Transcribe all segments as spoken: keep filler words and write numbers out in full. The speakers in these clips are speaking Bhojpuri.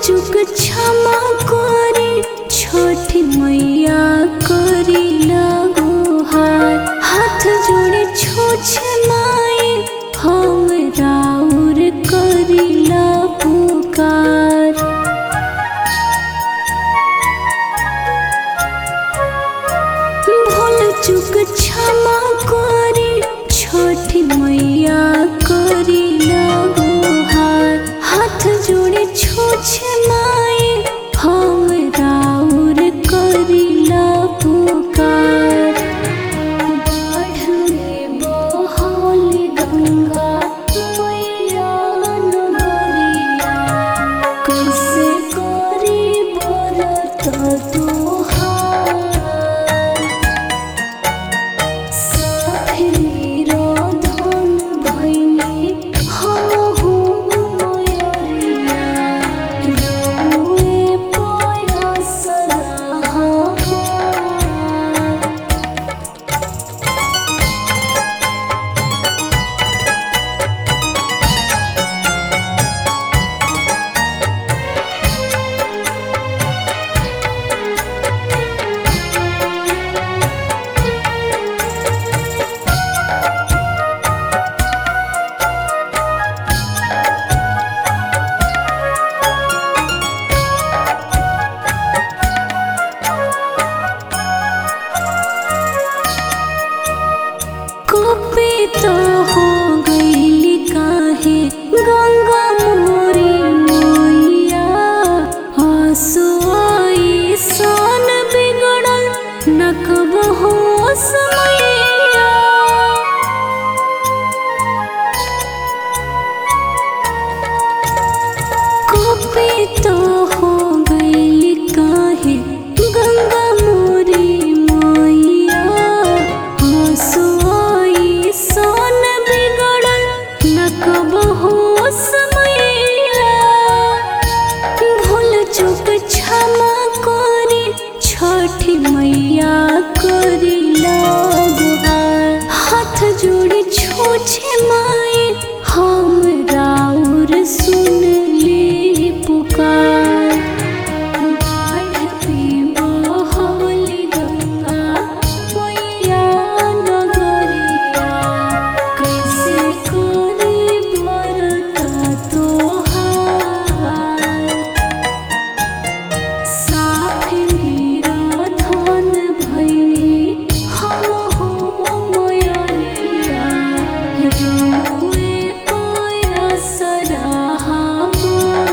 चुक क्षमा करे छठी मैया करी लगोहार। हाथ जोड़े छूछे माई हम राउर करी ला पुकार। भूल चुक क्षमा करे छठी मैया करी लगोहार। हाथ जोड़े छूछे माई हम राउर करी ला पुकार। बाढ़ में बहल गंगा मैया नगरिया, कैसे करी व्रत तोहार। साफे राधन भइली हमहु मयरिया, रोए पयसरा हमार। कुपित हो गइली काहे गंगा मोरी मैया, हंसुआई सन बिगड़ल न कबहू समैया। कुपित हो गइली काहे गंगा मोरी मैया, हंसुआई सन बिगड़ल न कबहू समैया। भूल चुक क्षमा करे छठी मैया करी लगोहार। हाथ जोड़े छूछे माई हम राउर सुन ले पुकार। बाढ़ में बहल गंगा मैया नगरिया, कैसे करी व्रत तोहार। साफे राधन भइली हमहु मयरिया, रोए पयसरा हमार।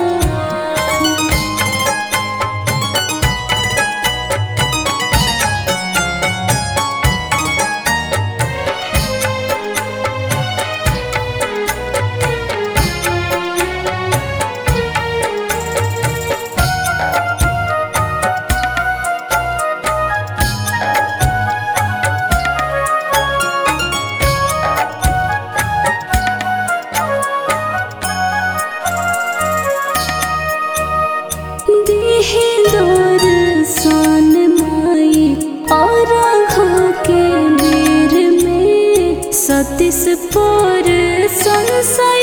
देहे दर्शन माई और के बेर में, सतीश पर संसार